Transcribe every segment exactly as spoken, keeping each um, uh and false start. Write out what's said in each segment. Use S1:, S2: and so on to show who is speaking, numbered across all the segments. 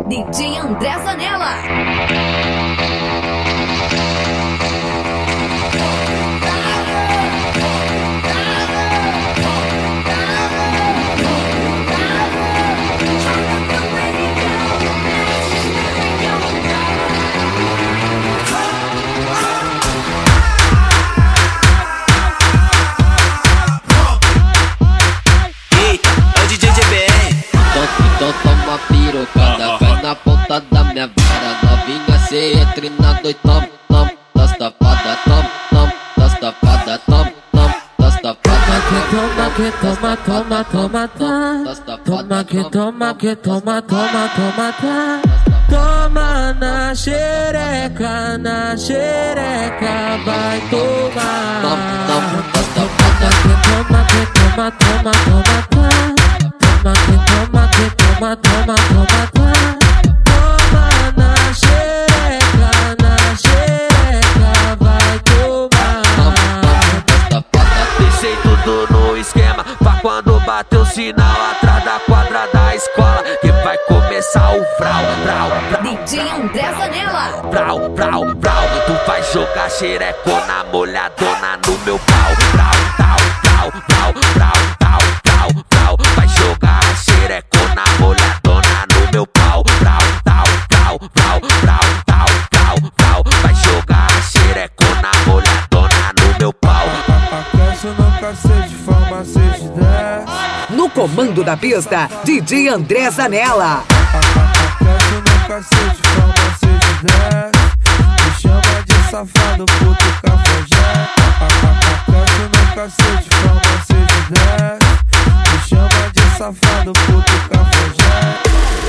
S1: D J André Zanella.
S2: Então toma pirocada, vai na ponta da minha vara. Novinha, cê entre na dois, tom, tom, das tapadas, tom, tom, das tapadas, tom, tom, das tapadas.
S3: Toma que toma, toma, toma, tá. Toma que toma, que toma, toma, toma, tá. Toma na xereca, na xereca, vai tomar.
S2: Tom, tom, das tapadas.
S3: Toma que toma, toma, toma, tá. Toma que toma, que toma, toma, toma, tá. Toma na xereca, na xereca, vai tomar.
S2: Tom, tom, das tapadas.
S4: Deixei tudo no esquema pra quando bater o sinal atrás da quadra da escola, que vai começar o frau, frau, frau.
S1: D J André Zanella.
S4: Frau, frau, frau. Tu vai jogar xerecona molhadona no meu pau. Frau, frau, frau, frau, frau, frau, frau, frau. Vai jogar xerecona molhadona no meu pau. Frau, frau, frau, frau, frau, frau, frau, frau. Vai jogar xerecona molhadona no meu pau.
S5: Aquece no cacete, forma seis de dez.
S6: No comando da pista, D J André Zanella.
S5: Aquece no cacete, forma seis de dez. Me chama de safado, puto cafajé. Aquece no cacete, forma seis de dez. Me chama de safado, puto cafajé.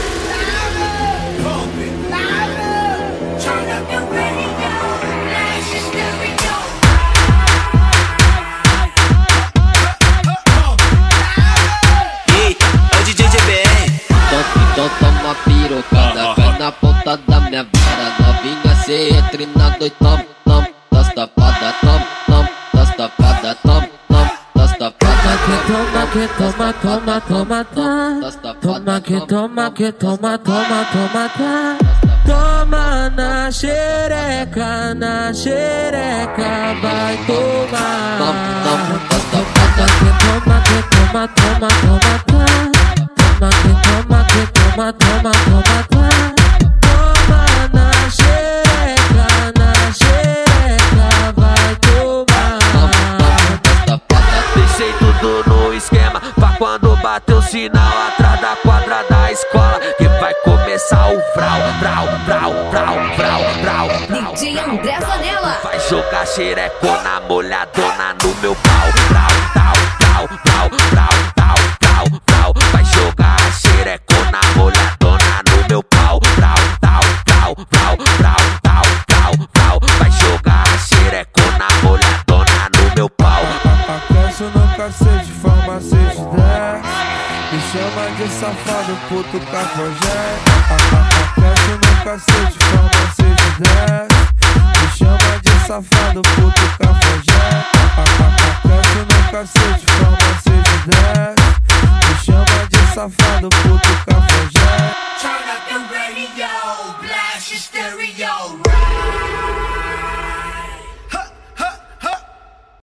S2: Então toma pirocada, vai na ponta da minha vara. Novinha, cê entre na dois, tom, tom, das tapadas, tom, tom, das tapadas, tom, tom, das tapadas.
S3: Toma que toma, toma, toma, tá. Toma que toma, que toma, toma, toma, tá. Toma na xereca, na xereca, vai tomar.
S2: Tom, tom, das tapadas.
S3: Toma que toma, toma, toma, tá. Toma que toma, que toma, toma, toma, tá. Toma na xereca, na xereca, vai tomar.
S2: Tom, tom, das tapadas.
S4: Deixei tudo no esquema pra quando bater o sinal atrás da quadra da escola, que vai começar o frau, frau, frau, frau, frau, frau, frau.
S1: D J André Zanella.
S4: Vai jogar xerecona molhadona no meu pau. Frau, frau, frau, frau, frau, frau, frau, frau. Vai jogar xerecona molhadona no meu pau. Frau, frau, frau, frau, frau, frau, frau, frau. Vai jogar xerecona molhadona no meu pau.
S5: Aquece no cacete, forma seis de dez. Me chama de safado, puto cafajé. Aquece no cacete, forma seis de dez. Me chama de safado, puto cafajé. Aquece no cacete, forma seis de dez. Me chama de safado, puto cafajé.